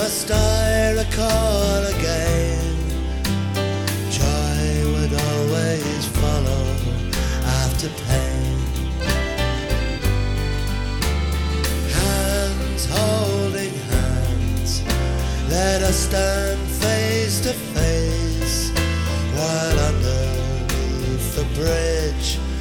must I recall again? Joy would always follow after pain. Hands holding hands, let us stand face to face, while underneath the breeze